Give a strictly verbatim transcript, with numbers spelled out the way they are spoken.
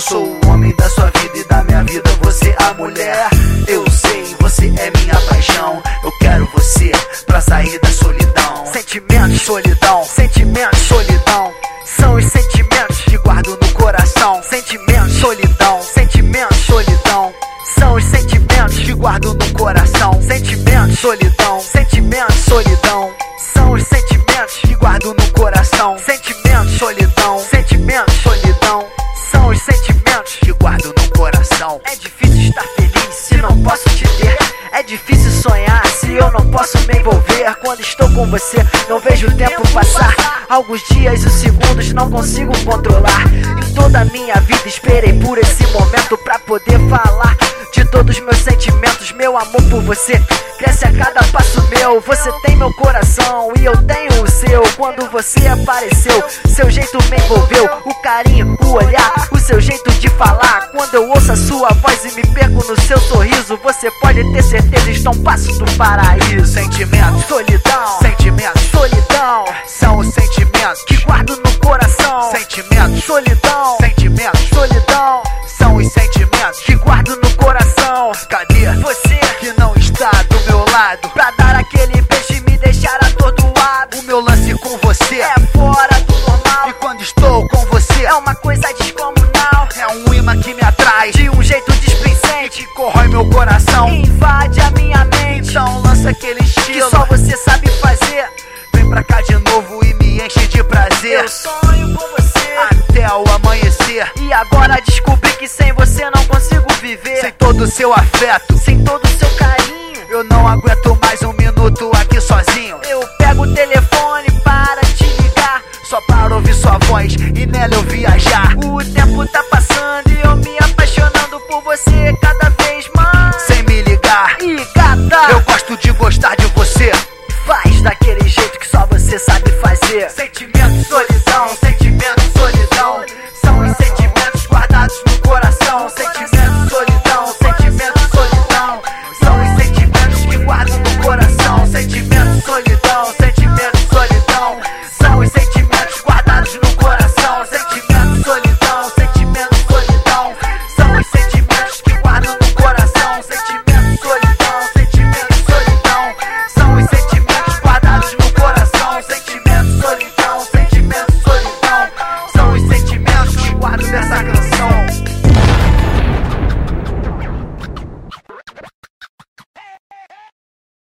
sou o homem da sua vida e da minha vida você a mulher. Eu sei, você é minha paixão. Eu quero você pra sair da solidão. Sentimentos, solidão, sentimentos, solidão. são os sentimentos que guardo no coração. Sentimentos, solidão, sentimentos, solidão. são os sentimentos que guardo no coração. Sentimentos, solidão, sentimentos, solidão. são os sentimentos que guardo no coração. Sentimentos, solidão, sentimentos, solidão. são os sentimentos que guardo no coração. É difícil estar feliz se não posso te ter. É difícil sonhar se eu não posso me envolver. Quando estou com você não vejo o tempo passar. Alguns dias, os segundos não consigo controlar. Em toda a minha vida esperei por esse momento pra poder falar de todos os meus sentimentos. Meu amor por você cresce a cada passo meu. Você tem meu coração e eu tenho o seu. Quando você apareceu, seu jeito me envolveu. O carinho, o olhar, o seu jeito de falar. Quando eu ouço a sua voz e me perco no seu sorriso, você pode ter certeza, estou um passo do paraíso. Sentimentos, solidão, sentimentos, solidão, são os sentimentos que guardo no coração. Sentimentos, solidão, sentimentos, solidão, são os sentimentos que guardo no coração. Cadê você que não está do meu lado pra dar aquele beijo e me deixar atordoado? O meu lance com você é fora do normal. E quando estou com você é uma coisa descomunal. É um imã que me atrai de um jeito displicente, que corrói meu coração, invade a minha mente. Então lança aquele estilo que só você sabe fazer. Vem pra cá de novo e me enche de prazer. Eu sonho com você até o amanhecer. E agora descobri que sem você não consigo viver. Sem todo o seu afeto, sem todo o seu carinho, eu não aguento mais um minuto aqui sozinho. Eu pego o telefone para te ligar, só para ouvir sua voz e nela eu viajar. O tempo tá passando